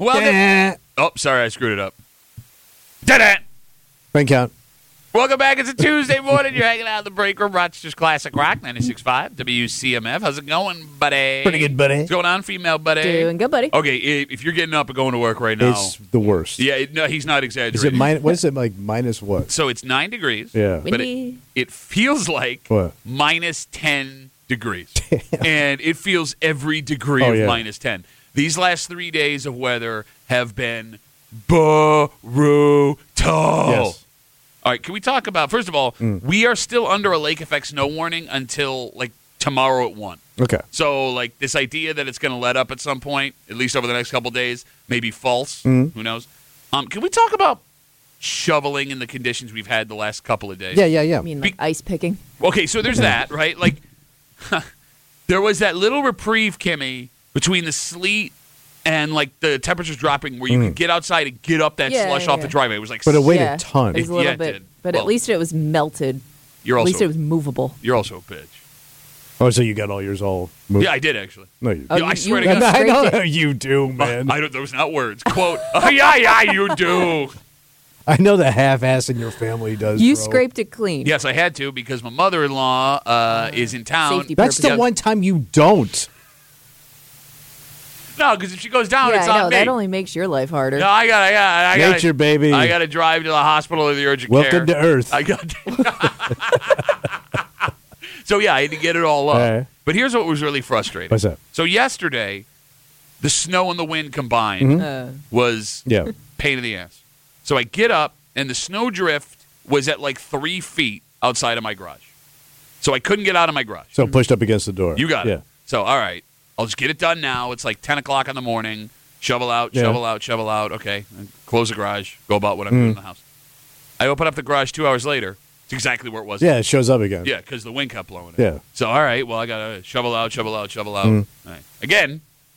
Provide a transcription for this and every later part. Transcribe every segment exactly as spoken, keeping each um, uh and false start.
Well, Da-da. oh, sorry, I screwed it up. Da-da. Ring count. Welcome back. It's a Tuesday morning. You're hanging out in the break room. Rochester's Classic Rock, ninety-six point five W C M F. How's it going, buddy? Pretty good, buddy. What's going on, female buddy? Doing good, buddy. Okay, if you're getting up and going to work right now. It's the worst. Yeah, it- no, he's not Is exaggerating. it minus? What is it like? Minus what? So it's nine degrees. Yeah. But it, Windy. it feels like What? minus ten degrees. And it feels every degree Oh, of yeah. minus ten. These last three days of weather have been brutal. Yes. All right, can we talk about, first of all, Mm. we are still under a lake effect snow warning until, like, tomorrow at one. Okay. So, like, this idea that it's going to let up at some point, at least over the next couple days, may be false. Mm. Who knows? Um, can we talk about shoveling in the conditions we've had the last couple of days? Yeah, yeah, yeah. I mean, like ice picking. Okay, so there's that, right? Like, there was that little reprieve, Kimmy, between the sleet and, like, the temperatures dropping where you Mm. could get outside and get up that Yeah, slush yeah, off the yeah. driveway. It was like, But it weighed yeah, a ton. It was a little Yeah, it bit, did. but Well, at least it was melted. you're At also, least it was movable. you're also a bitch. Oh, so you got all yours all moved? Yeah, I did, actually. No, you. Oh, Yeah, I you- swear you- to God. I know scraped it. that you do, man. I don't, those are not words. Quote, oh, yeah, yeah, you do. I know the half-ass in your family does. You bro. scraped it clean. Yes, I had to because my mother-in-law uh, is in town. Safety That's the Yeah. one time you don't. No, because if she goes down, Yeah, it's I know. on me. That only makes your life harder. No, I got, I got, I got. Nature, baby. I got to drive to the hospital or the urgent Welcome care. to Earth. I got. So yeah, I had to get it all up. All right. But here's what was really frustrating. What's that? So yesterday, the snow and the wind combined Mhm. Uh, was Yeah. pain in the ass. So I get up, and the snow drift was at like three feet outside of my garage. So I couldn't get out of my garage. So pushed up against the door. You got yeah. it. So, all right, I'll just get it done now. It's like ten o'clock in the morning. Shovel out, Yeah. shovel out, shovel out. Okay, and close the garage. Go about what I'm Mm. doing in the house. I open up the garage two hours later. It's exactly where it was. Yeah, it shows up again. Yeah, because the wind kept blowing it. Yeah. So, all right, well, I got to shovel out, shovel out, shovel out. Mm. All right. Again,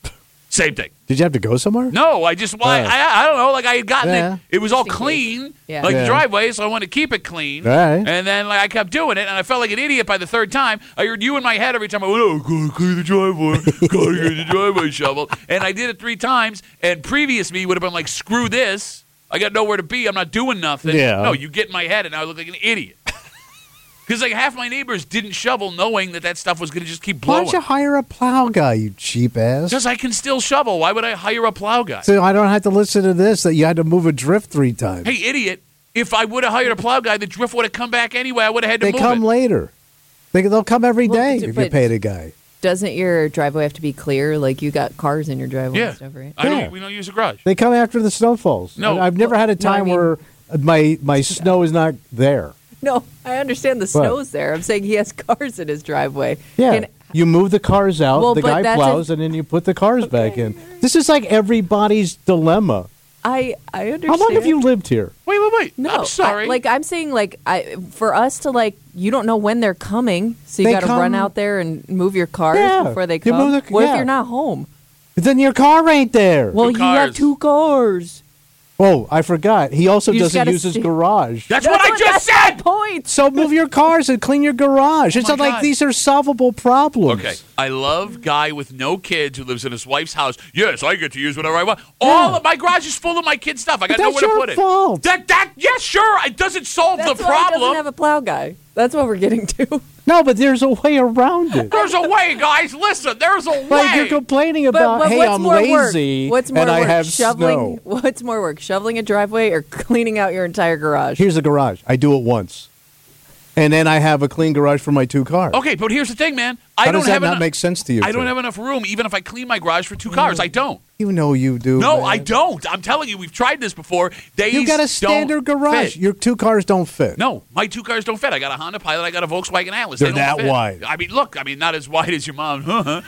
same thing. Did you have to go somewhere? No, I just, well, I, Oh. I, I don't know. Like, I had gotten Yeah. it. It was all Just in clean, Yeah. like Yeah. the driveway, so I wanted to keep it clean. All right. And then, like, I kept doing it, and I felt like an idiot by the third time. I heard you in my head every time I went, oh, gotta clean the driveway, gotta get the driveway shovel. And I did it three times, and previous me would have been like, screw this. I got nowhere to be. I'm not doing nothing. Yeah. No, you get in my head, and now I look like an idiot. Because, like, half my neighbors didn't shovel knowing that that stuff was going to just keep Why blowing. don't you hire a plow guy, you cheap ass? Because I can still shovel. Why would I hire a plow guy? So I don't have to listen to this that you had to move a drift three times. Hey, idiot. If I would have hired a plow guy, the drift would have come back anyway. I would have had to they move come it. later. They, they'll come every Well, day but- if you but- paid a guy. doesn't your driveway have to be clear? Like you got cars in your driveway Yeah. and stuff, right? I Yeah. don't, we don't use a garage. They come after the snow falls. No. I, I've never had a No, I time mean- where my my snow is not there. No, I understand the snow's there. I'm saying he has cars in his driveway. Yeah. Can- You move the cars out, Well, the but guy that's plows, if- and then you put the cars back in. This is like everybody's dilemma. I I understand. How long have you lived here? Wait, wait, wait. No, I'm sorry. I, like I'm saying, like I for us to like, you don't know when they're coming, so you They got to come- run out there and move your cars Yeah. before they You come. move the- what yeah. if you're not home? Then your car ain't there. Well, Two you have cars. two cars. Oh, I forgot. He also You just doesn't gotta use his see- garage. That's what I just that's my said. point. So move your cars and clean your garage. It's my not like God. these are solvable problems. Okay, I love guy with no kids who lives in his wife's house. Yes, I get to use whatever I want. All Yeah. of my garage is full of my kids' stuff. I got But that's nowhere to your put it. fault. That that yes, sure, it doesn't solve That's the why he problem. doesn't have a plow guy. That's what we're getting to. No, but there's a way around it. There's a way, guys. Listen, there's a way. Like you're complaining But, about, but hey, what's I'm more lazy work? What's more and I work? have shoveling. snow. What's more work? Shoveling a driveway or cleaning out your entire garage? Here's the garage. I do it once, and then I have a clean garage for my two cars. Okay, but here's the thing, man. I How don't does that have not enough, make sense to you? I don't Tim? have enough room, even if I clean my garage for two cars. I don't. You know you do. No, man. I don't. I'm telling you, we've tried this before. They You got a standard garage. Fit. Your two cars don't fit. No, my two cars don't fit. I got a Honda Pilot. I got a Volkswagen Atlas. They're They don't that fit. wide. I mean, look. I mean, not as wide as your mom,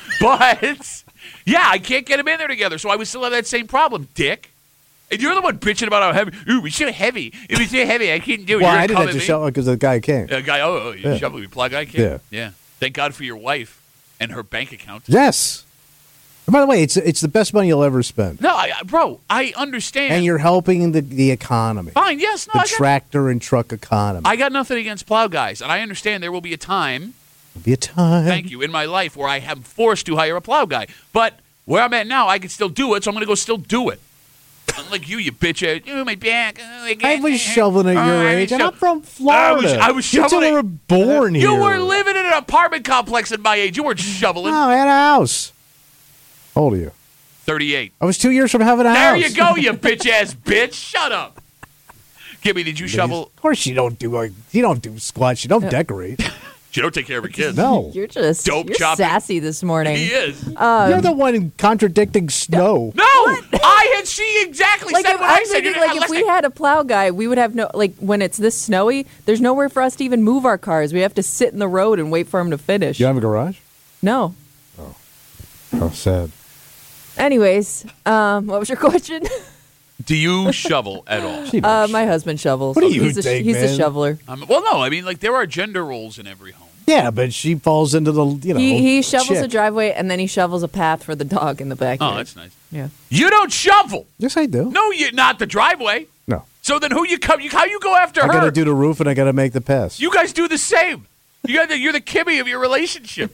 but yeah, I can't get them in there together. So I would still have that same problem, Dick. And you're the one bitching about how heavy. Ooh, we should have heavy. It was too heavy. I couldn't do it. Well, You're I didn't coming have to me. show because the guy came. A guy. Oh, oh you Yeah. shovel. You plug. I can. Yeah. Yeah. Thank God for your wife and her bank account. Yes. And by the way, it's it's the best money you'll ever spend, No, I, bro. I understand. and you're helping the the economy, fine. Yes. No. the I got, tractor and truck economy. I got nothing against plow guys, and I understand there will be a time. There'll be a time. Thank you. In my life where I am forced to hire a plow guy. But where I'm at now, I can still do it, so I'm going to go still do it. Like you, you bitch ass. Oh, my back. Oh, my I was shoveling at Oh, your I age, was and I'm sho- from Florida. I was, I was You two shoveling. were born You here. were living in an apartment complex at my age. You weren't shoveling. No, I had a house. How old are you? thirty-eight. I was two years from having a There house. you go, you bitch ass bitch. Shut up. Kimmy, did you shovel? Of course you don't do like, you don't do squats. You don't decorate. You don't take care of your kids. No. You're just Dope you're chopping. sassy this morning. He is. You're the one contradicting Snow. No, I had. She exactly Like said if, what I I'm said. thinking, You're like not if we listening. had a plow guy, we would have no like when it's this snowy. There's nowhere for us to even move our cars. We have to sit in the road and wait for him to finish. You have a garage? No. How sad. Anyways, um, what was your question? Do you shovel at all? She Uh, knows. my husband shovels. What do you he's a, think, He's man? a shoveler. Um, well, no. I mean, like there are gender roles in every home. Yeah, but she falls into the, you know. He he shovels a chick. driveway and then he shovels a path for the dog in the backyard. Oh, that's nice. yeah. You don't shovel. Yes, I do. No, you not the driveway. No. So then, who you come? You, how you go after I her? got to do the roof and I got to make the pass. You guys do the same. You got the, you're the Kimmy of your relationship.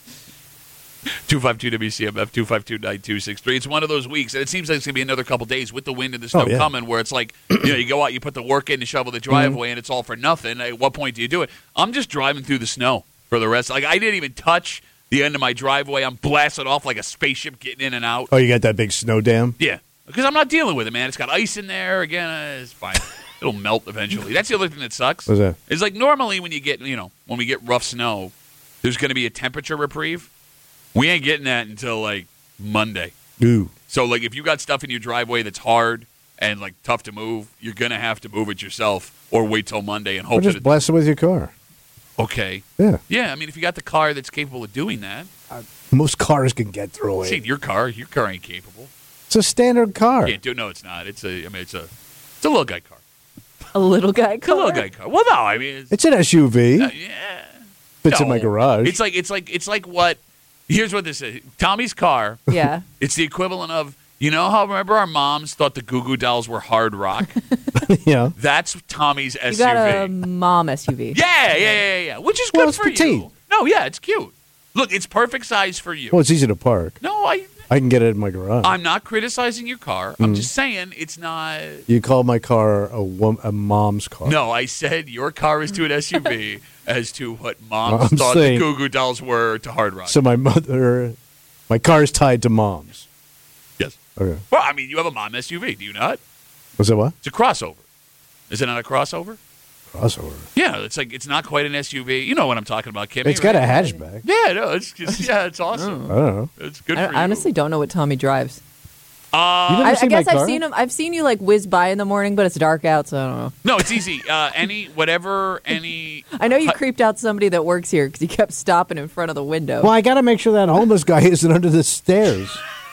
two five two W C M F, two five two, nine two six three. It's one of those weeks, and it seems like it's going to be another couple days with the wind and the snow Oh, yeah. coming, where it's like, you know, you go out, you put the work in to shovel the driveway, and it's all for nothing. At what point do you do it? I'm just driving through the snow for the rest. Like, I didn't even touch the end of my driveway. I'm blasting off like a spaceship getting in and out. Oh, you got that big snow dam? Yeah, because I'm not dealing with it, man. It's got ice in there. Again, uh, it's fine. It'll melt eventually. That's the other thing that sucks. What's that? It's like normally when you get, you know, when we get rough snow, there's going to be a temperature reprieve. We ain't getting that until like Monday. Ooh. So like if you got stuff in your driveway that's hard and like tough to move, you're going to have to move it yourself or wait till Monday and Or hope that just it's blast it with your car. okay. Yeah. Yeah, I mean if you got the car that's capable of doing that, Most cars can get through see it. your car, your car ain't capable. It's a standard car. Can't do no, it's not. It's a I mean it's a it's a little guy car. A little guy. It's a little guy car. Well, no, I mean it's, It's an S U V. uh, yeah. Fits in No. my garage. It's like it's like it's like what here's what this is. Tommy's car. Yeah. It's the equivalent of, you know how, remember our moms thought the Goo Goo Dolls were hard rock? yeah. That's Tommy's You S U V. got a mom S U V. Yeah, yeah, yeah, yeah. Which is Well, good it's for petite. you. No, yeah, it's cute. Look, it's perfect size for you. Well, it's easy to park. No, I, I can get it in my garage. I'm not criticizing your car. Mm. I'm just saying it's not. you call my car a, wom- a mom's car. No, I said your car is to an S U V as to what moms I'm thought saying- the Goo Goo Dolls were to hard rock. So my mother, my car is tied to mom's. yes. Okay. Well, I mean, you have a mom S U V, do you not? Was that what? It's a crossover. Is it not a crossover? Crossover. Yeah, it's like it's not quite an S U V. You know what I'm talking about, Kimmy? It's got a right? hatchback. Yeah, no, it's just yeah, it's awesome. I don't know. It's good I, for you. I honestly don't know what Tommy drives. uh, You never I, I seen my guess I've car? seen him. I've seen you like whiz by in the morning, but it's dark out, so I don't know. no, it's easy. Uh, any whatever any. I know you Hi- creeped out somebody that works here because he kept stopping in front of the window. Well, I got to make sure that homeless guy isn't under the stairs.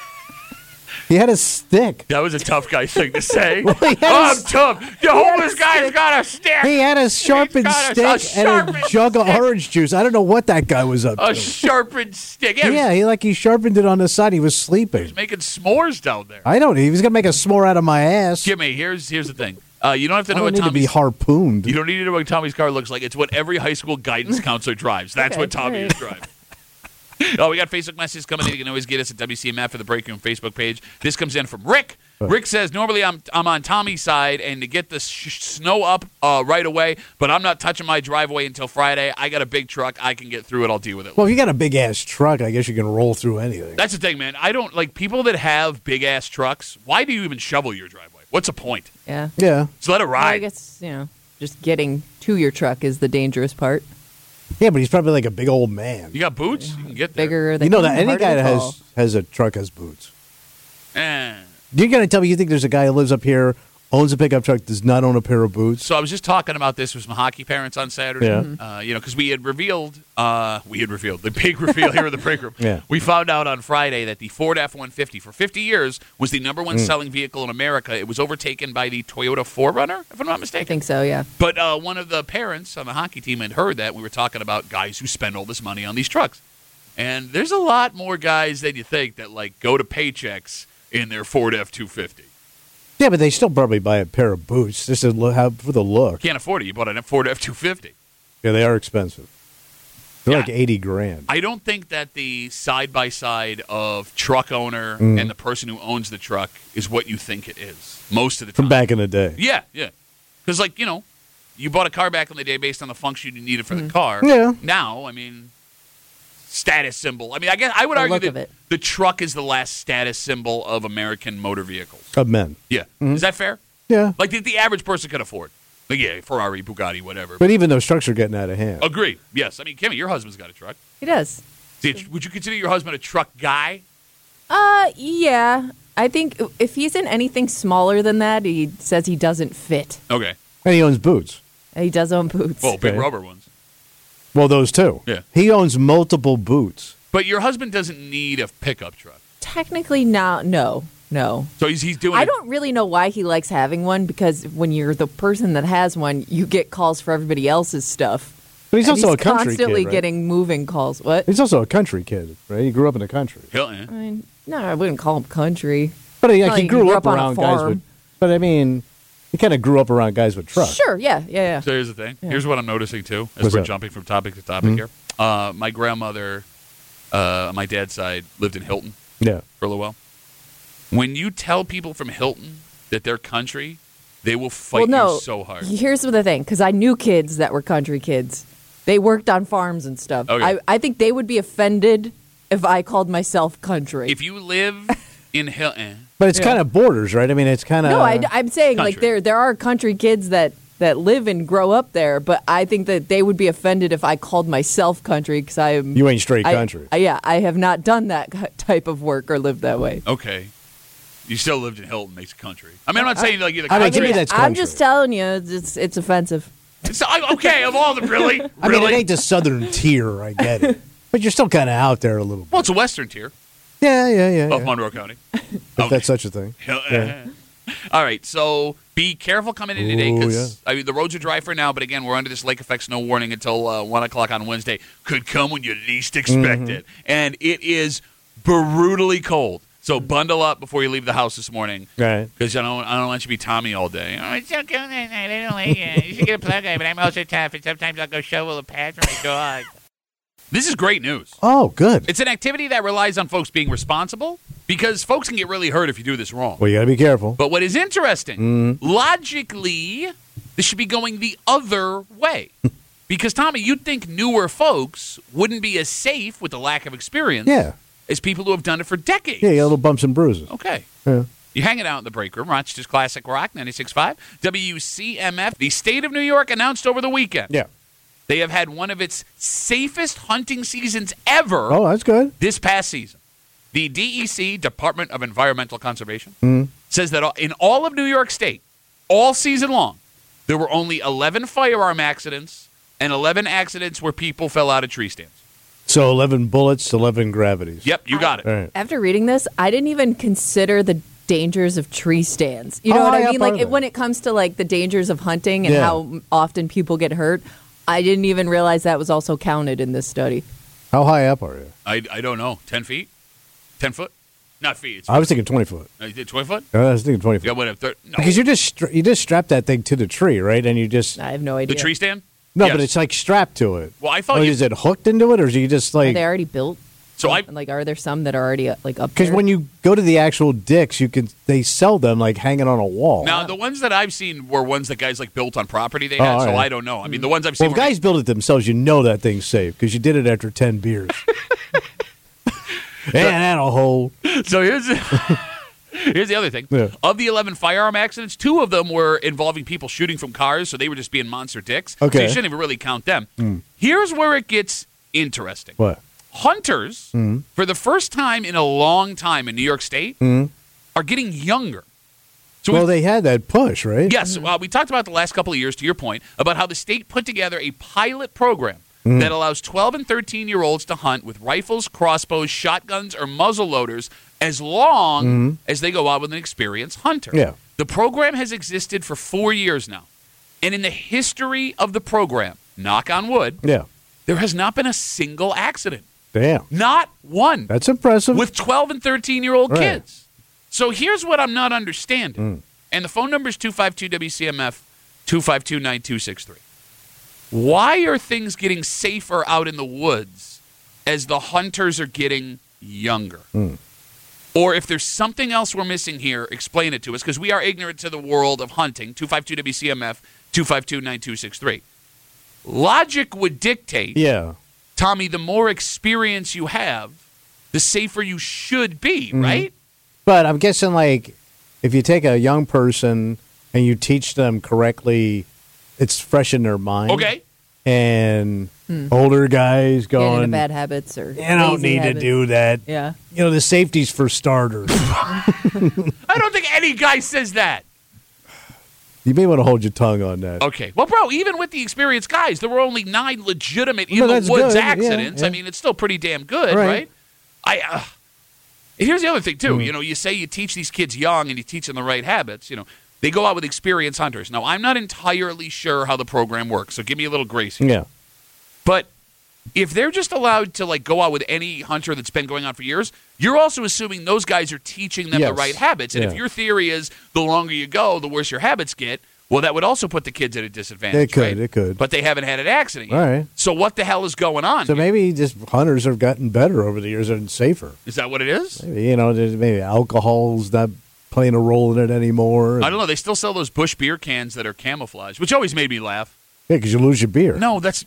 He had a stick. That was a tough guy thing to say. Well, he had oh, a I'm s- tough. The had a homeless guy's stick. got a stick. He had a sharpened got a- stick a and sharpened a jug of stick. orange juice. I don't know what that guy was up A to. sharpened stick. Yeah, Yeah, he like he sharpened it on the side. He was sleeping. he's making s'mores down there. I don't know. He was gonna make a s'more out of my ass. Jimmy, here's here's the thing. Uh, you don't have to I know don't what need to be Tommy's. harpooned. You don't need to know what Tommy's car looks like. It's what every high school guidance counselor drives. That's Okay, what Tommy all right. is driving. Oh, we got Facebook messages coming in. You can always get us at W C M F for the Break Room Facebook page. This comes in from Rick. Rick says, normally I'm I'm on Tommy's side and to get the sh- snow up uh, right away, but I'm not touching my driveway until Friday. I got a big truck. I can get through it. I'll deal with it. Well, if you got a big ass truck, I guess you can roll through anything. That's the thing, man. I don't like people that have big ass trucks. Why do you even shovel your driveway? What's the point? yeah. Yeah, Just let it Well, I ride. guess you know, just getting to your truck is the dangerous part. yeah, but he's probably like a big old man. You got boots? You can get there. Bigger than You know that any harder guy to that fall. has has a truck has boots. Eh. You're gonna tell me you think there's a guy who lives up here, owns a pickup truck, does not own a pair of boots? So I was just talking about this with my hockey parents on Saturday. Yeah. Uh, you know, because we had revealed, uh, we had revealed the big reveal here in the break room. Yeah. We found out on Friday that the Ford F one fifty for fifty years was the number Mm. one selling vehicle in America. It was overtaken by the Toyota four runner, if I'm not I mistaken. think so. Yeah. But uh, one of the parents on the hockey team had heard that we were talking about guys who spend all this money on these trucks, and there's a lot more guys than you think that like go to paychecks in their Ford F two fifty. Yeah, but they still probably buy a pair of boots just to look, have, for the look. Can't afford it. You bought a Ford F two fifty. Yeah, they are expensive. They're Yeah. like eighty grand. I don't think that the side by side of truck owner Mm. and the person who owns the truck is what you think it is most of the time. From back in the day. Yeah, yeah. Because, like, you know, you bought a car back in the day based on the function you needed for the car. Yeah. Now, I mean, status symbol. I mean, I guess I would The argue look that of it. the truck is the last status symbol of American motor vehicles. Of men. Yeah. Mm-hmm. Is that fair? Yeah. Like, that the average person could afford. Like, yeah, Ferrari, Bugatti, whatever. But even those trucks are getting out of hand. Agree. Yes. I mean, Kimmy, your husband's got a truck. He does. Did- Would you consider your husband a truck guy? Uh, yeah. I think if he's in anything smaller than that, he says he doesn't fit. Okay. And he owns boots. He does own boots. Well, big Okay. rubber ones. Well, those two. Yeah. He owns multiple boots. But your husband doesn't need a pickup truck. Technically, now, no, no. So he's, he's doing I it- don't really know why he likes having one because when you're the person that has one, you get calls for everybody else's stuff. But he's And also a country constantly kid, right? getting moving calls. What? He's also a country kid, right? He grew up in the country. Hell, yeah. I mean, no, I wouldn't call him country. But he, like, Well, he he grew, grew up, up on a around guys farm. with. But I mean, he kind of grew up around guys with trucks. Sure, yeah, yeah, yeah. So here's the thing. Here's what I'm noticing too, as What's we're that? jumping from topic to topic Mhm. here. Uh, my grandmother, uh, on my dad's side, lived in Hilton Yeah. for a little while. When you tell people from Hilton that they're country, they will fight well, no. you so hard. Here's the thing, because I knew kids that were country kids. They worked on farms and stuff. Okay. I, I think they would be offended if I called myself country. If you live in Hilton, But it's Yeah. kind of borders, right? I mean, it's kind of. no, I, I'm saying like country. there there are country kids that that live and grow up there, but I think that they would be offended if I called myself country because I am. You ain't straight I- country. I, yeah, I have not done that type of work or lived that way. okay, you still lived in Hilton, makes it country. I mean, I'm not saying like you're the I mean, country. to me, that's I'm country. just telling you, it's it's offensive. So, I- okay, of all the really, I really. mean, it ain't the southern tier. I get it, but you're still kind of out there a little bit. well, it's a western tier Yeah, yeah, yeah. of yeah. Monroe County. If that's such a thing. Yeah. All right, so be careful coming in today Ooh, because I mean, the roads are dry for now, but again, we're under this lake effect snow warning until uh, one o'clock on Wednesday. Could come when you least expect Mm-hmm. it, and it is brutally cold. So bundle up before you leave the house this morning, Right. because I don't I don't want you to be Tommy all day. Oh, it's so cold at night. I don't like it. You should get a plug in, but I'm also tough, and sometimes I'll go shovel a pad for my dog. This is great news. Oh, good. It's an activity that relies on folks being responsible because folks can get really hurt if you do this wrong. Well, you got to be careful. But what is interesting, Mm-hmm. logically, this should be going the other way. Because, Tommy, you'd think newer folks wouldn't be as safe with the lack of experience Yeah. as people who have done it for decades. Yeah, you got little bumps and bruises. Okay. Yeah. You're hanging out in the break room, Rochester's Classic Rock, ninety-six point five, W C M F. The state of New York announced over the weekend Yeah. they have had one of its safest hunting seasons ever Oh, that's good. this past season. The D E C, Department of Environmental Conservation, Mm-hmm. says that in all of New York State, all season long, there were only eleven firearm accidents and eleven accidents where people fell out of tree stands. So eleven bullets, eleven gravities. Yep, you got it. All right. After reading this, I didn't even consider the dangers of tree stands. You know Oh, what yeah, I mean? part Like of it, it. when it comes to like the dangers of hunting and Yeah. how often people get hurt, I didn't even realize that was also counted in this study. How high up are you? I, I don't know. ten feet? ten foot? Not feet. It's I was thinking twenty foot. uh, you did twenty foot? I was thinking twenty foot. Yeah, whatever. Thir- no. Because you just stra- you just strap that thing to the tree, right? And you just I have no the idea. tree stand? no, Yes. but it's like strapped to it. Well, I thought Or you- is it hooked into it, or is you just Are like? they already built? So I like, are there some that are already uh, like up Because there? when you go to the actual dicks, you can they sell them like hanging on a wall. now the ones that I've seen were ones that guys like built on property they Oh, had. all So right. I don't know. I mean, the ones I've seen. well, if were- guys build it themselves, you know that thing's safe because you did it after ten beers. And that'll hold. So here's here's the other thing. Yeah. Of the eleven firearm accidents, two of them were involving people shooting from cars, so they were just being monster dicks. So Okay. you shouldn't even really count them. Here's where it gets interesting. What? Hunters, for the first time in a long time in New York State, are getting younger. So Well, we've- they had that push, right? Yes, well, we talked about the last couple of years, to your point, about how the state put together a pilot program that allows twelve and thirteen-year-olds to hunt with rifles, crossbows, shotguns, or muzzle loaders as long as they go out with an experienced hunter. Yeah. The program has existed for four years now. And in the history of the program, knock on wood, Yeah. there has not been a single accident. Damn. Not one. That's impressive. With twelve and thirteen-year-old Right. kids. So here's what I'm not understanding. And the phone number is two five two W C M F, two five two, nine two six three. Why are things getting safer out in the woods as the hunters are getting younger? Mm. Or if there's something else we're missing here, explain it to us, because we are ignorant to the world of hunting. two five two W C M F, two five two, nine two six three. Logic would dictate, Yeah. Tommy, the more experience you have, the safer you should be, Mm-hmm. right? But I'm guessing, like, if you take a young person and you teach them correctly, it's fresh in their mind. Okay. And older guys Getting into going, bad habits or you don't lazy need habits. to do that. Yeah. You know, the safety's for starters. I don't think any guy says that. You may want to hold your tongue on that. Okay. Well, bro, even with the experienced guys, there were only nine legitimate in No, the that's woods good. Yeah, accidents. I yeah. mean, it's still pretty damn good, right? Right. I. Uh, here's the other thing too. Mm. You know, you say you teach these kids young and you teach them the right habits. You know, they go out with experienced hunters. Now, I'm not entirely sure how the program works, so give me a little grace here. Yeah. But if they're just allowed to like go out with any hunter that's been going on for years, you're also assuming those guys are teaching them the Yes. right habits. And if Yeah. your theory is the longer you go, the worse your habits get, well, that would also put the kids at a disadvantage. It could, right? it could. But they haven't had an accident yet. All right. So what the hell is going on? So here? maybe just hunters have gotten better over the years and safer. Is that what it is? Maybe, you know, there's maybe alcohol's not playing a role in it anymore. I don't know. They still sell those Bush beer cans that are camouflage, which always made me laugh. Yeah, because you lose your beer. No, that's.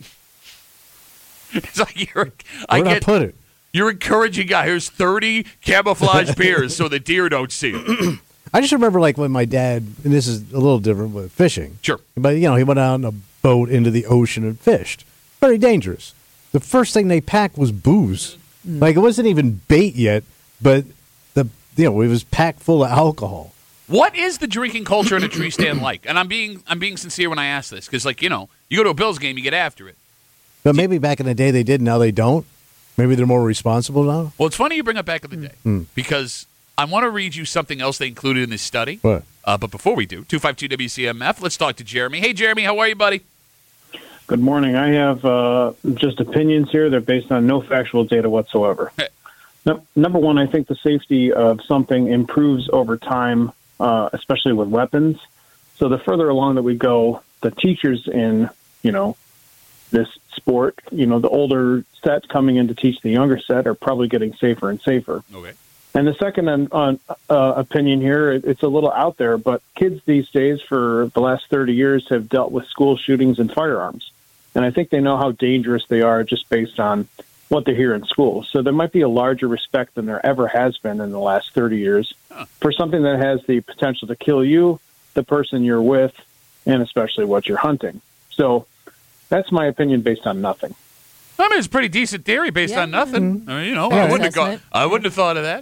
It's like you're. I Where'd I get. put it? You're encouraging guy. Here's thirty camouflage beers so the deer don't see it. I just remember, like, when my dad, and this is a little different with fishing. Sure. But, you know, he went out on a boat into the ocean and fished. Very dangerous. The first thing they packed was booze. Like, it wasn't even bait yet, but, the you know, it was packed full of alcohol. What is the drinking culture in a tree stand like? And I'm being I'm being sincere when I ask this because, like, you know, you go to a Bills game, you get after it. But maybe back in the day they did, now they don't. Maybe they're more responsible now. Well, it's funny you bring up back in the day because I want to read you something else they included in this study. What? Uh, but before we do, two five two W C M F, let's talk to Jeremy. Hey, Jeremy, how are you, buddy? Good morning. I have uh, just opinions here. They're based on no factual data whatsoever. Hey. No, number one, I think the safety of something improves over time, uh, especially with weapons. So the further along that we go, the teachers in, you know, this sport, you know, the older set coming in to teach the younger set are probably getting safer and safer. Okay. And the second on, on, uh, opinion here, it- it's a little out there, but kids these days for the last thirty years have dealt with school shootings and firearms. And I think they know how dangerous they are just based on what they hear in school. So there might be a larger respect than there ever has been in the last thirty years Huh. for something that has the potential to kill you, the person you're with, and especially what you're hunting. So that's my opinion based on nothing. I mean, it's a pretty decent theory based Yeah. on nothing. I mean, you know, Yeah, I wouldn't have got, assessment. I wouldn't have thought of that.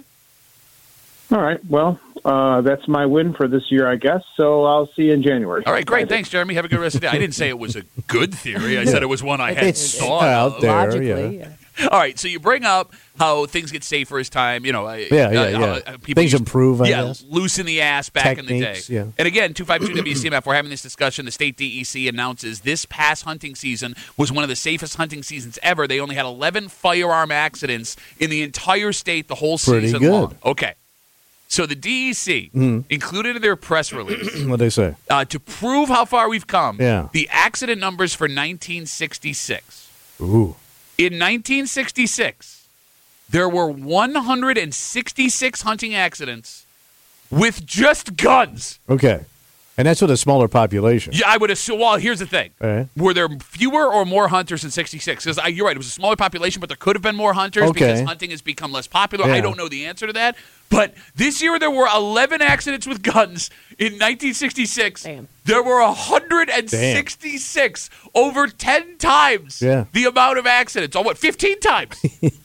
All right. Well, uh, that's my win for this year, I guess. So I'll see you in January. All right, great. Thanks, Jeremy. Have a good rest of the day. I didn't say it was a good theory. I said it was one I had It's thought out of. there. Logically, yeah. yeah. All right, so you bring up how things get safer as time, you know. uh, Yeah, yeah, uh, yeah. uh, people Things used- improve, I yeah, guess. loosen the ass back in the day. Techniques, yeah. And again, two five two W C M F, we're having this discussion. The state D E C announces this past hunting season was one of the safest hunting seasons ever. They only had eleven firearm accidents in the entire state the whole Pretty season good. long. Okay. So the D E C included in their press release What'd they say? uh, to prove how far we've come, Yeah. the accident numbers for nineteen sixty-six. Ooh. In nineteen sixty-six, there were one hundred sixty-six hunting accidents with just guns. Okay. And that's with a smaller population. Yeah, I would assume. Well, here's the thing: All right. were there fewer or more hunters in sixty-six? Because you're right, it was a smaller population, but there could have been more hunters because Okay. hunting has become less popular. I Yeah. don't know the answer to that. But this year there were eleven accidents with guns. In nineteen sixty-six, Damn. there were one hundred sixty-six, over ten times Yeah. the amount of accidents. Oh, what, fifteen times?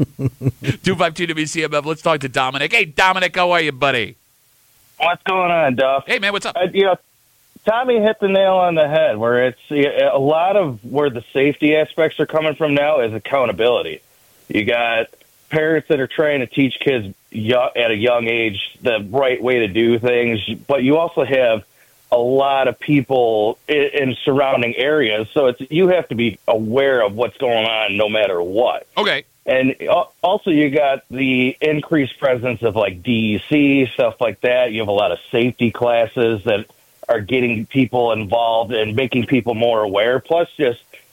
two five two W C M F. Let's talk to Dominic. Hey, Dominic, how are you, buddy? What's going on, Duff? Hey, man, what's up? Uh, you know, Tommy hit the nail on the head. Where it's a lot of where the safety aspects are coming from now is accountability. You got parents that are trying to teach kids yo- at a young age the right way to do things, but you also have a lot of people in, in surrounding areas, so it's you have to be aware of what's going on no matter what. Okay. And al- also, you got the increased presence of like D E C, stuff like that. You have a lot of safety classes that are getting people involved and making people more aware. Plus, just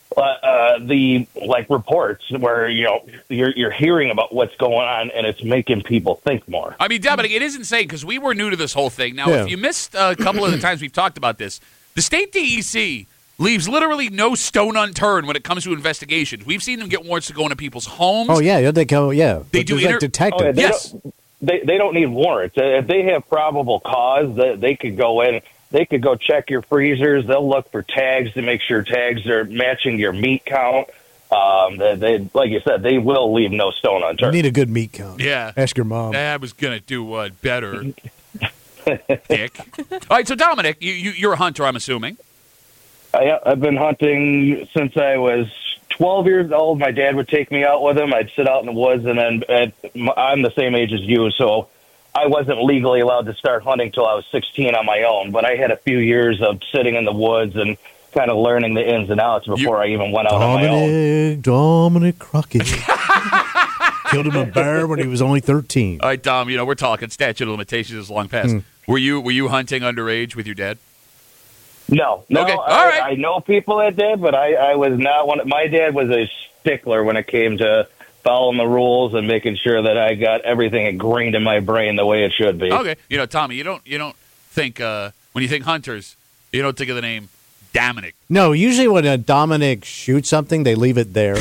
uh, uh, the like reports where you know you're you're hearing about what's going on, and it's making people think more. I mean, Dominic, it is insane because we were new to this whole thing. Now, Yeah. if you missed a couple of the times we've talked about this, the state D E C leaves literally no stone unturned when it comes to investigations. We've seen them get warrants to go into people's homes. Oh yeah, they go. Yeah, They But do there's, like inter- detectives. Oh, yeah, they Yes. don't- They they don't need warrants. Uh, If they have probable cause, they, they could go in. They could go check your freezers. They'll look for tags to make sure tags are matching your meat count. Um, they, they like you said, they will leave no stone You unturned. need a good meat count. Yeah. Ask your mom. I was going to do what better, Dick. All right, so Dominic, you, you, you're a hunter, I'm assuming. I, I've been hunting since I was twelve years old. My dad would take me out with him. I'd sit out in the woods, and then at, I'm the same age as you, so I wasn't legally allowed to start hunting till I was sixteen on my own. But I had a few years of sitting in the woods and kind of learning the ins and outs before I even went out on my own. Dominic, Dominic Crockett. Killed him a bear when he was only thirteen. All right, Dom, you know, we're talking statute of limitations is long past. Hmm. Were you were you hunting underage with your dad? No, no. Okay, all I, right. I know people that did, but I, I was not one. My dad was a stickler when it came to following the rules and making sure that I got everything ingrained in my brain the way it should be. Okay. You know, Tommy, you don't you don't think uh, when you think hunters, you don't think of the name Dominic. No, usually when a Dominic shoots something, they leave it there.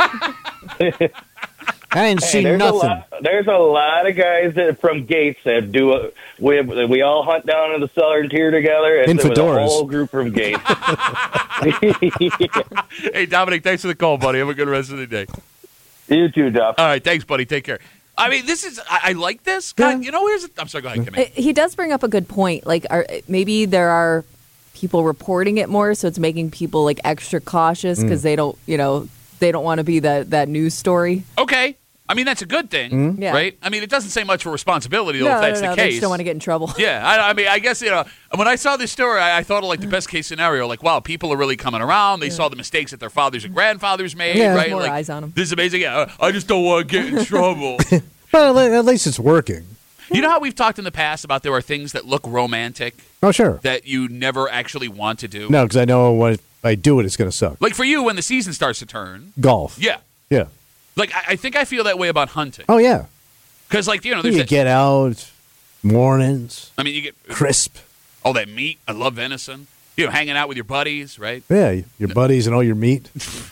I didn't Hey, see there's nothing. A lot, there's a lot of guys that from Gates that do it. We we all hunt down in the southern tier together. And In there was a fedoras. whole group from Gates. Hey, Dominic, thanks for the call, buddy. Have a good rest of the day. You too, Duff. All right, thanks, buddy. Take care. I mean, this is I, I like this. God, you know, here's a, I'm sorry. Go ahead, Kimmy. Uh, He does bring up a good point. Like, are, maybe there are people reporting it more, so it's making people like extra cautious because they don't, you know, they don't want to be that that news story. Okay. I mean, that's a good thing, Yeah. right? I mean, it doesn't say much for responsibility, though, no, if that's no, no, the they case. just don't want to get in trouble. Yeah, I, I mean, I guess, you know, when I saw this story, I, I thought of like the best case scenario. Like, wow, people are really coming around. They saw the mistakes that their fathers and grandfathers made, Yeah. right? More like, eyes on 'em. This is amazing. Yeah, I just don't want to get in trouble. Well, at least it's working. You know how we've talked in the past about there are things that look romantic Oh, sure. that you never actually want to do? No, because I know when if I do it, it's going to suck. Like for you, when the season starts to turn, Golf. yeah. Yeah. Like, I, I think I feel that way about hunting. Oh, yeah. Because, like, you know, there's You that, get out, mornings, I mean, you get crisp. all that meat. I love venison. You know, hanging out with your buddies, right? Yeah, your buddies and all your meat.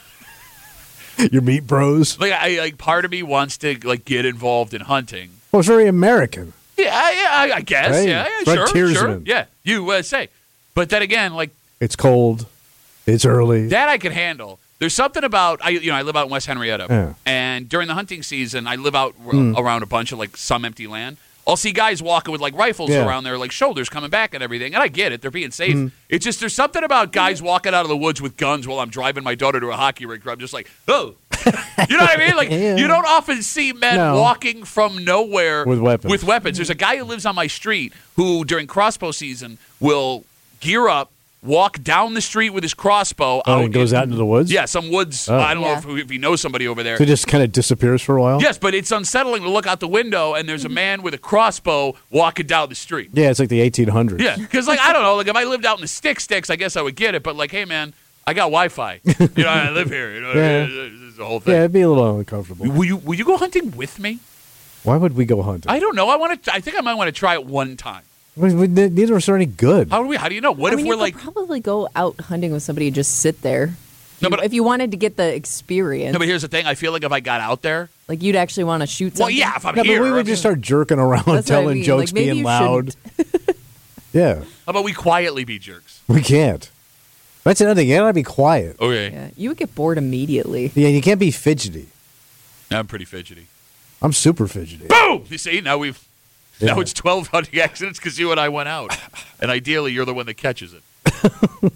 Your meat bros. Like, I like part of me wants to like get involved in hunting. Well, it's very American. Yeah, I, I, I guess. Right. Yeah, yeah, sure, sure. Frontiersman. Yeah, U S A. But then again, like It's cold. It's early. that, I can handle. There's something about I, you know, I live out in West Henrietta, Yeah. and during the hunting season, I live out r- Mm. around a bunch of like some empty land. I'll see guys walking with like rifles Yeah. around their like shoulders, coming back and everything, and I get it; they're being safe. Mm. It's just there's something about guys walking out of the woods with guns while I'm driving my daughter to a hockey rink. Where I'm just like, oh, you know what I mean? Like Yeah. you don't often see men No. walking from nowhere With weapons. With weapons. There's a guy who lives on my street who, during crossbow season, will gear up, walk down the street with his crossbow. Oh, and goes in- out into the woods? Yeah, some woods. Oh. I don't Yeah. know if, if he knows somebody over there. So it just kind of disappears for a while? Yes, but it's unsettling to look out the window and there's a man with a crossbow walking down the street. Yeah, it's like the eighteen hundreds. Yeah, because like I don't know, like if I lived out in the stick sticks, I guess I would get it. But like, hey man, I got Wi-Fi. You know, I live here. You know, Yeah. this is the whole thing. Yeah, it'd be a little uncomfortable. Will you will you go hunting with me? Why would we go hunting? I don't know. I want to. I think I might want to try it one time. We- we- neither of us are any good. How do we? How do you know? What I if mean, we're you like? could probably go out hunting with somebody and just sit there. No, You- but- if you wanted to get the experience, No, but here's the thing. I feel like if I got out there, like you'd actually want to shoot well, something. yeah, if I'm No, here, but we would just start jerking around, That's what I telling mean. jokes, Like, maybe being you loud. shouldn't. Yeah, how about we quietly be jerks? we can't. That's another thing. You gotta be quiet. Okay, Yeah, you would get bored immediately. Yeah, you can't be fidgety. I'm pretty fidgety. I'm super fidgety. Boom! You see, now we've Yeah. now it's twelve hunting accidents because you and I went out, and ideally you're the one that catches it.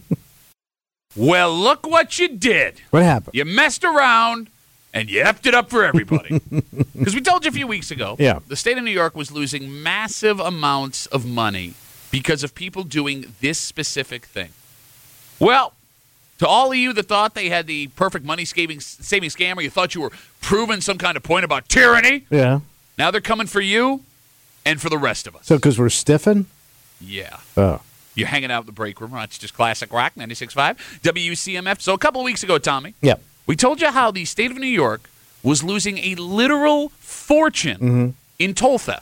Well, look what you did. What happened? You messed around and you effed it up for everybody. Because we told you a few weeks ago, Yeah. the state of New York was losing massive amounts of money because of people doing this specific thing. Well, to all of you that thought they had the perfect money saving, saving scam, or you thought you were proving some kind of point about tyranny, Yeah. now they're coming for you and for the rest of us. So, because we're stiffing? Yeah. Oh. You're hanging out in the break room. It's just classic rock, ninety-six point five W C M F. So a couple of weeks ago, Tommy, Yep. we told you how the state of New York was losing a literal fortune Mm-hmm. in toll theft.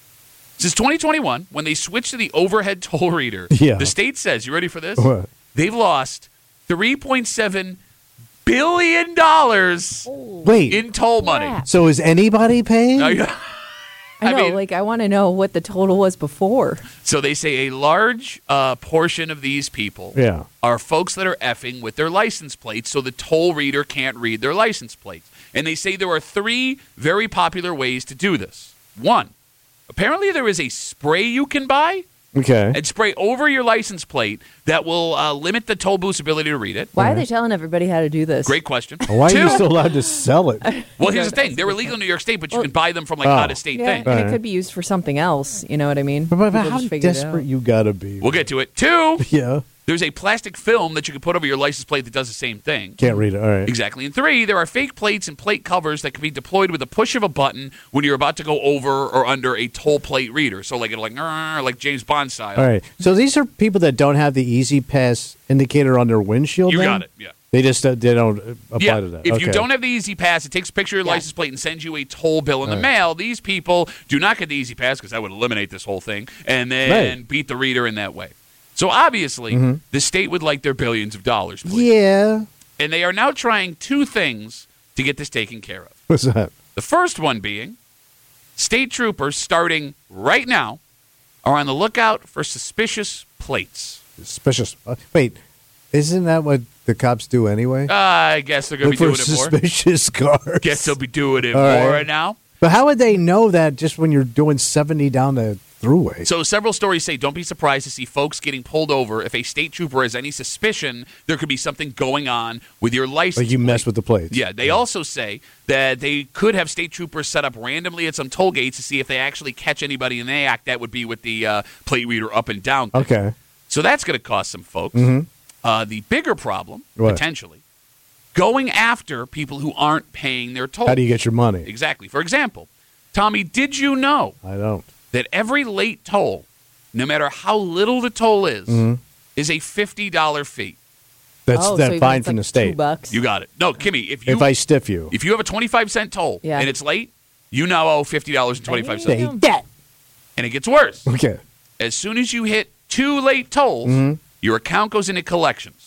Since twenty twenty-one, when they switched to the overhead toll reader, Yeah. the state says, you ready for this? What? They've lost three point seven billion dollars Wait. in toll money. Crap. So is anybody paying? Uh, I know, I mean- like I want to know what the total was before. So they say a large uh, portion of these people Yeah. are folks that are effing with their license plates, so the toll reader can't read their license plates. And they say there are three very popular ways to do this. One, apparently there is a spray you can buy Okay. and spray over your license plate that will uh, limit the toll booth's ability to read it. Why are they telling everybody how to do this? Great question. Why are Two, you still allowed to sell it? well, here's the thing. They're illegal in New York State, but you Well- can buy them from like Oh. out-of-state Yeah, things. and Right. it could be used for something else. You know what I mean? But, but People how just figured it desperate out. you gotta be? We'll get to it. Two, Yeah. there's a plastic film that you can put over your license plate that does the same thing. Can't read it. All right. Exactly. And three, there are fake plates and plate covers that can be deployed with a push of a button when you're about to go over or under a toll plate reader. So like it'll like "Arr," like James Bond style. All right. So these are people that don't have the Easy Pass indicator on their windshield. You then? got it. Yeah. They just uh, they don't uh, apply Yeah. to that. If you Okay. don't have the Easy Pass, it takes a picture of your Yeah. license plate and sends you a toll bill in the Right. mail. These people do not get the Easy Pass because that would eliminate this whole thing, and then Right. beat the reader in that way. So obviously, Mm-hmm. the state would like their billions of dollars, please. Yeah. And they are now trying two things to get this taken care of. What's that? The first one being state troopers starting right now are on the lookout for suspicious plates. Suspicious. Uh, wait, isn't that what the cops do anyway? Uh, I guess they're going to Look be for doing it more. suspicious cars. Guess they'll be doing it All more right. now. But how would they know that just when you're doing seventy down the throughway? So several stories say don't be surprised to see folks getting pulled over if a state trooper has any suspicion there could be something going on with your license. Like you mess plate. with the plates. Yeah, they also say that they could have state troopers set up randomly at some toll gates to see if they actually catch anybody in the act. That would be with the uh, plate reader up and down thing. Okay. So that's going to cost some folks. Mhm. Uh, the bigger problem, What? potentially, going after people who aren't paying their toll. How do you get your money? Exactly. For example, Tommy, did you know I don't. that every late toll, no matter how little the toll is, Mm-hmm. is a fifty dollars fee? That's oh, that so even fine it's from like the state. Two bucks. You got it. No, Kimmy, if you If I stiff you, if you have a twenty-five cent toll Yeah. and it's late, you now owe fifty dollars and twenty-five cents. Damn. say that. And it gets worse. Okay. As soon as you hit two late tolls, Mm-hmm. your account goes into collections.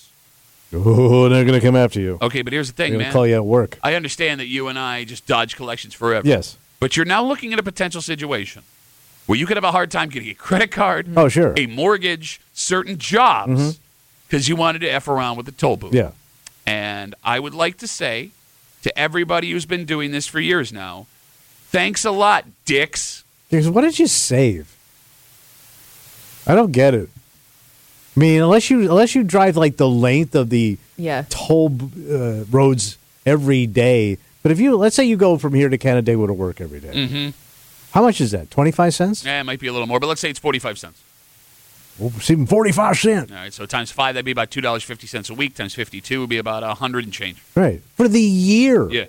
Oh, they're gonna come after you. Okay, but here's the They're thing, gonna man. call you at work. I understand that you and I just dodge collections forever. Yes. But you're now looking at a potential situation where you could have a hard time getting a credit card, Oh, sure. a mortgage, certain jobs, because you wanted to F around with the toll booth. Yeah. And I would like to say to everybody who's been doing this for years now, thanks a lot, dicks. Because what did you save? I don't get it. I mean, unless you unless you drive like the length of the Yeah. toll uh, roads every day. But if you let's say you go from here to Canandaigua to work every day. Mm-hmm. How much is that? Twenty five cents? Yeah, it might be a little more, but let's say it's forty-five cents. Well, it's even forty five cents. All right, so times five, that'd be about two dollars and fifty cents a week. Times fifty-two would be about a hundred and change. Right for the year. Yeah.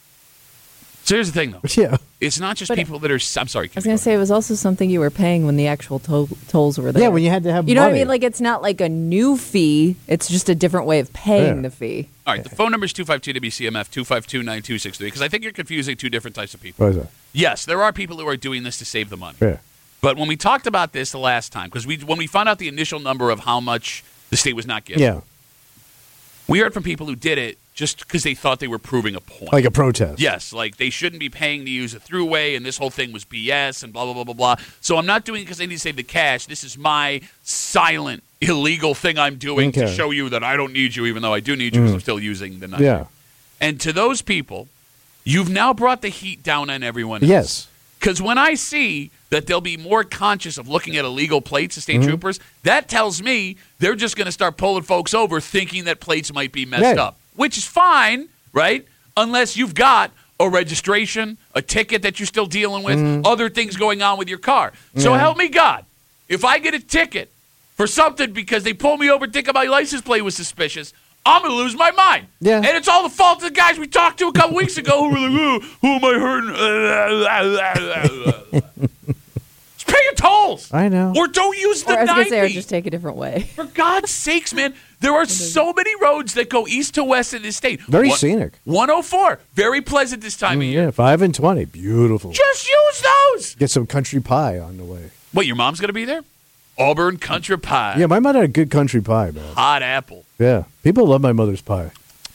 So here's the thing, though. Yeah. It's not just But- people that are. I'm sorry. I was going to say it was also something you were paying when the actual toll, tolls were there. Yeah, when you had to have You know what I money. mean? Like it's not like a new fee. It's just a different way of paying Yeah. the fee. All right, the phone number is two five two W C M F, two five two, nine two six three, because I think you're confusing two different types of people. What is that? Yes, there are people who are doing this to save the money. Yeah. But when we talked about this the last time, because we when we found out the initial number of how much the state was not getting, Yeah. we heard from people who did it just because they thought they were proving a point. Like a protest. Yes, like they shouldn't be paying to use a throughway, and this whole thing was B S, and blah, blah, blah, blah, blah. So I'm not doing it because I need to save the cash. This is my silent, illegal thing I'm doing to Okay. show you that I don't need you, even though I do need you because I'm still using the knife. Yeah. And to those people, you've now brought the heat down on everyone else. Yes. Because when I see that they'll be more conscious of looking at illegal plates of Mm-hmm. state troopers, that tells me they're just going to start pulling folks over thinking that plates might be messed Right. up, which is fine, right? Unless you've got a registration, a ticket that you're still dealing with, other things going on with your car. So Mm-hmm. Yeah. help me God. If I get a ticket for something because they pulled me over thinking my license plate was suspicious, I'm going to lose my mind. Yeah. And it's all the fault of the guys we talked to a couple weeks ago who were like, oh, who am I hurting? Just pay your tolls. I know. Or don't use the Or I was going to say, or ninety. just take a different way. For God's sakes, man, there are so many roads that go east to west in this state. Very One- scenic. one oh four, very pleasant this time of year. Yeah, five and twenty, beautiful. Just use those. Get some country pie on the way. Wait, your mom's going to be there? Auburn Country Pie. Yeah, my mother had a good country pie, man. Hot apple. Yeah, people love my mother's pie.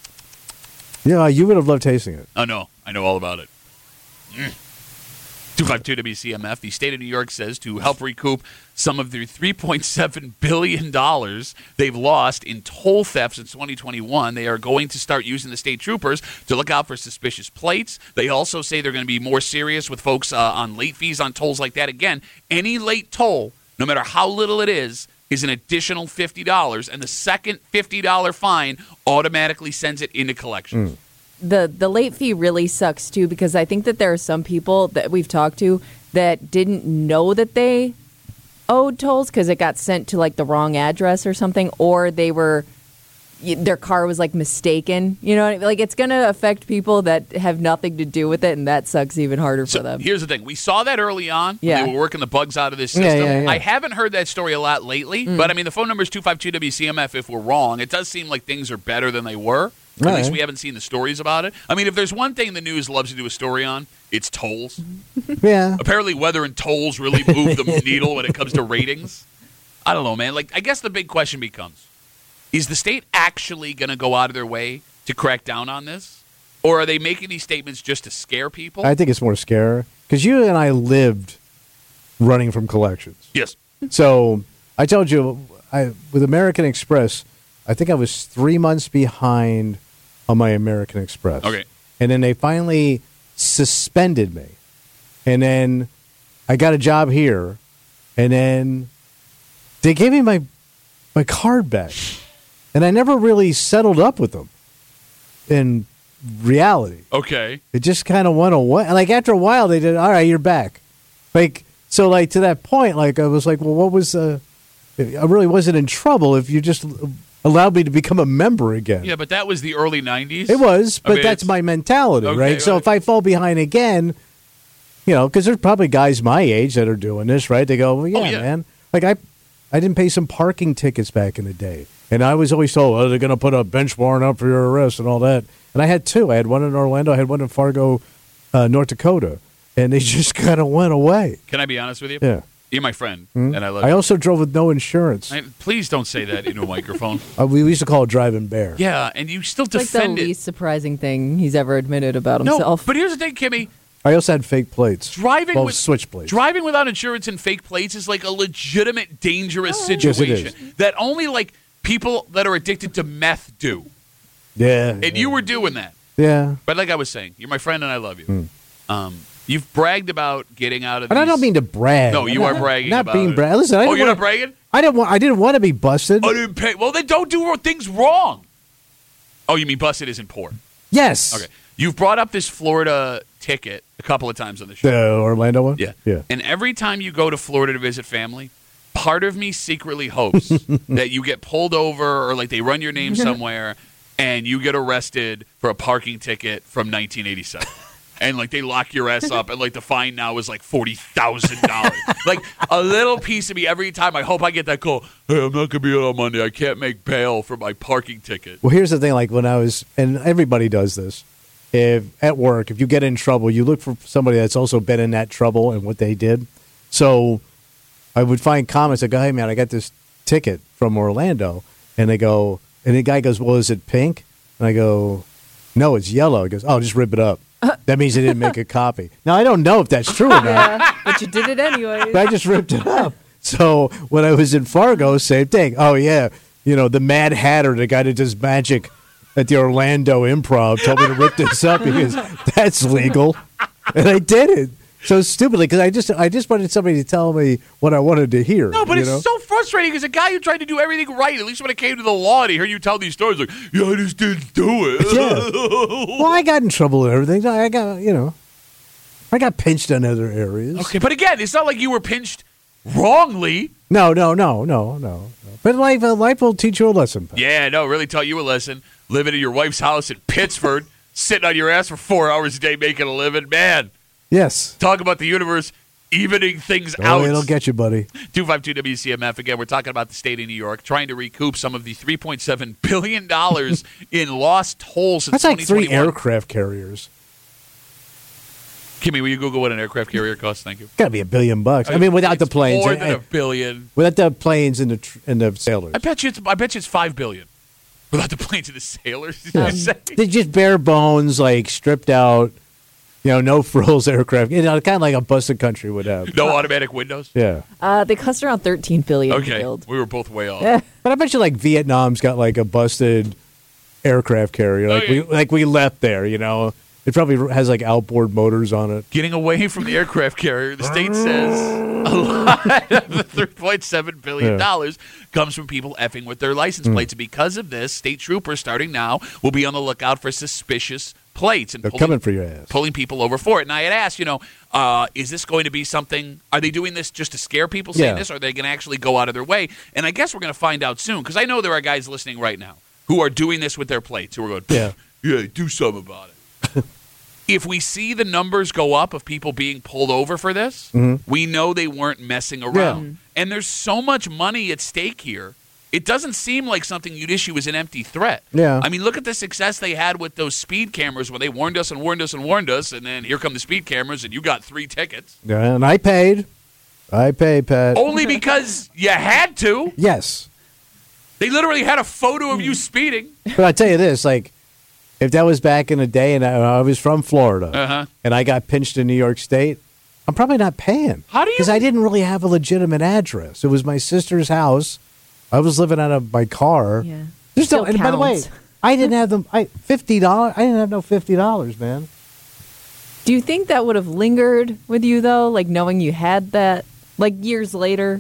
Yeah, you would have loved tasting it. Oh, no. I know all about it. Mm. two five two W C M F. The state of New York says to help recoup some of their three point seven billion dollars they've lost in toll theft since twenty twenty-one, they are going to start using the state troopers to look out for suspicious plates. They also say they're going to be more serious with folks uh, on late fees on tolls like that. Again, any late toll, no matter how little it is, is an additional fifty dollars, and the second fifty dollars fine automatically sends it into collections. Mm. The the late fee really sucks too, because I think that there are some people that we've talked to that didn't know that they owed tolls because it got sent to like the wrong address or something, or they were their car was like mistaken. You know, like it's going to affect people that have nothing to do with it, and that sucks even harder So for them. here's the thing. We saw that early on when Yeah. they were working the bugs out of this Yeah, system. yeah, yeah. I haven't heard that story a lot lately, Mm. but I mean, the phone number is two five two W C M F if we're wrong. It does seem like things are better than they were. At All least right. we haven't seen the stories about it. I mean, if there's one thing the news loves to do a story on, it's tolls. Yeah. Apparently, weather and tolls really move the needle when it comes to ratings. I don't know, man. Like, I guess the big question becomes, is the state actually going to go out of their way to crack down on this? Or are they making these statements just to scare people? I think it's more scary because you and I lived running from collections. yes. So I told you, I with American Express, I think I was three months behind on my American Express. Okay. And then they finally suspended me. And then I got a job here. And then they gave me my my card back. And I never really settled up with them in reality. Okay. It just kind of went away. Like after a while, they did, all right, you're back. Like, so like to that point, like I was like, well, what was, uh, I really wasn't in trouble if you just allowed me to become a member again. Yeah, but that was the early nineties. It was, I but mean, that's it's- my mentality, Okay, right? So right. if I fall behind again, you know, because there's probably guys my age that are doing this, right? They go, well, yeah, Oh, yeah. man. Like I, I didn't pay some parking tickets back in the day, and I was always told, oh, they're going to put a bench warrant up for your arrest and all that. And I had two. I had one in Orlando. I had one in Fargo, uh, North Dakota, and they just kind of went away. Can I be honest with you? Yeah. You're my friend, Hmm? and I love I you. also drove with no insurance. I, please don't say that into a microphone. Uh, we used to call it driving bear. Yeah, and you still It's like the defend it. least surprising thing he's ever admitted about No, himself. but here's the thing, Kimmy. I also had fake plates. Driving well, with switch plates. Driving without insurance and fake plates is like a legitimate dangerous Yes, it situation is. that only like people that are addicted to meth do. yeah. And you were doing that. Yeah. But like I was saying, you're my friend and I love you. Um, you've bragged about getting out of And I these- don't mean to brag. No, you I'm are not, bragging Not about being it. brag. Listen, I Oh, didn't you're wanna, not bragging? I didn't want. I didn't want to be busted. I didn't pay. Well, then don't do things wrong. Oh, you mean busted isn't poor. Yes. Okay. You've brought up this Florida ticket a couple of times on the show. The Orlando one. Yeah. Yeah. And every time you go to Florida to visit family, part of me secretly hopes that you get pulled over or like they run your name somewhere and you get arrested for a parking ticket from nineteen eighty-seven. And like they lock your ass up and like the fine now is like forty thousand dollars. Like a little piece of me every time I hope I get that call. Hey, I'm not going to be out on Monday. I can't make bail for my parking ticket. Well, here's the thing. Like when I was, and everybody does this. If at work, if you get in trouble, you look for somebody that's also been in that trouble and what they did. So I would find comments that go, "Hey, man, I got this ticket from Orlando," and they go, and the guy goes, "Well, is it pink?" And I go, "No, it's yellow." He goes, "Oh, just rip it up." That means they didn't make a copy. Now I don't know if that's true or not. yeah, but you did it anyway. But I just ripped it up. So when I was in Fargo, same thing. Oh, yeah. You know, the Mad Hatter, the guy that does magic at the Orlando Improv, told me to rip this up because that's legal. And I did it. So stupidly, because I just I just wanted somebody to tell me what I wanted to hear. No, but you it's know? so frustrating because a guy who tried to do everything right, at least when it came to the law, to hear you tell these stories, like, yeah, I just didn't do it. Yeah. Well, I got in trouble and everything. I got, you know, I got pinched in other areas. Okay, but again, it's not like you were pinched wrongly. No, no, no, no, no. no. But life, uh, life will teach you a lesson. Pat. Yeah, no, really taught you a lesson. Living in your wife's house in Pittsburgh, sitting on your ass for four hours a day making a living. Man, Yes. talk about the universe evening things Oh, out. it'll get you, buddy. two five two W C M F. Again, we're talking about the state of New York trying to recoup some of the three point seven billion dollars in lost tolls since That's like three twenty twenty-one. aircraft carriers. Kimmy, will you Google what an aircraft carrier costs? Thank you. Got to be a billion bucks. I mean, without the It's planes, more eh, than eh, a billion. without the planes and the tr- and the sailors. I bet you it's. I bet you it's five billion. Without the planes and the sailors, did you say? They just bare bones, like stripped out, you know, no frills aircraft. You know, kind of like a busted country would have. No automatic windows. Yeah, Uh, they cost around thirteen billion to Okay, build. we were both way off. but I bet you like Vietnam's got like a busted aircraft carrier. Like Oh, yeah. we like we left there. You know, it probably has like outboard motors on it. Getting away from the aircraft carrier, the state says a lot of the three point seven billion dollars comes from people effing with their license Hmm. plates. And because of this, state troopers starting now will be on the lookout for suspicious plates and They're pulling, coming for your ass. pulling people over for it. And I had asked, you know, uh, is this going to be something? Are they doing this just to scare people saying Yeah. this? Or are they going to actually go out of their way? And I guess we're going to find out soon because I know there are guys listening right now who are doing this with their plates who are going, Yeah. yeah, do something about it. If we see the numbers go up of people being pulled over for this, we know they weren't messing around. And there's so much money at stake here. It doesn't seem like something you'd issue as an empty threat. Yeah. I mean, look at the success they had with those speed cameras where they warned us and warned us and warned us, and then here come the speed cameras, and you got three tickets. Yeah, and I paid. I paid, Pat. Only because you had to. Yes, They literally had a photo of you speeding. but I tell you this, like, if that was back in the day and I, I was from Florida Uh-huh. and I got pinched in New York State, I'm probably not paying. How do you- Because I didn't really have a legitimate address. It was my sister's house. I was living out of my car. Yeah. There's no, Still and by the way, counts. I didn't have them. I fifty dollars. I didn't have no fifty dollars, man. Do you think that would have lingered with you though, like knowing you had that, like years later?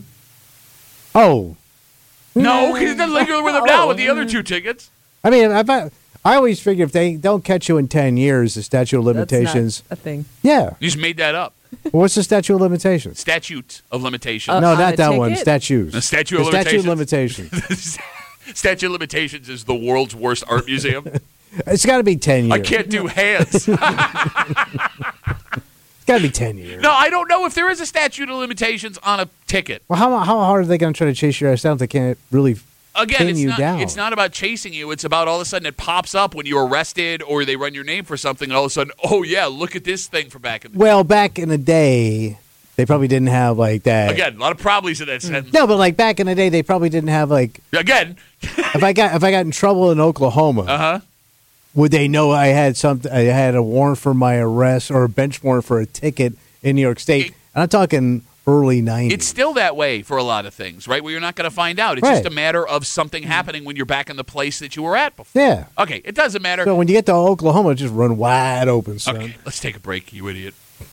Oh, No, because it doesn't linger with them now with the other two tickets. I mean, I, I, I always figure if they don't catch you in ten years, the statute of limitations. That's not a thing. Yeah. You just made that up. What's the statute of limitations? Statute of limitations. Uh, no, on not a that one. ticket? Statues. The statute the of statute of limitations. Statute of limitations is the world's worst art museum. It's got to be ten years. I can't do hands. It's got to be ten years. No, I don't know if there is a statute of limitations on a ticket. Well, how how hard are they going to try to chase your ass down if they can't really Again, pin it's you not, down? it's not about chasing you. It's about all of a sudden it pops up when you're arrested or they run your name for something, and all of a sudden, oh, yeah, look at this thing from back in the Well, back in the day, they probably didn't have like that. Again, a lot of probablys in that sentence. No, but like back in the day, they probably didn't have like. Again, If I got if I got in trouble in Oklahoma, uh-huh. would they know I had something? I had a warrant for my arrest or a bench warrant for a ticket in New York State. It- and I'm talking early nineties. It's still that way for a lot of things, right? Where you're not going to find out. It's Right. just a matter of something happening when you're back in the place that you were at before. Yeah. Okay, it doesn't matter. So when you get to Oklahoma, just run wide open, son. Okay, let's take a break, you idiot.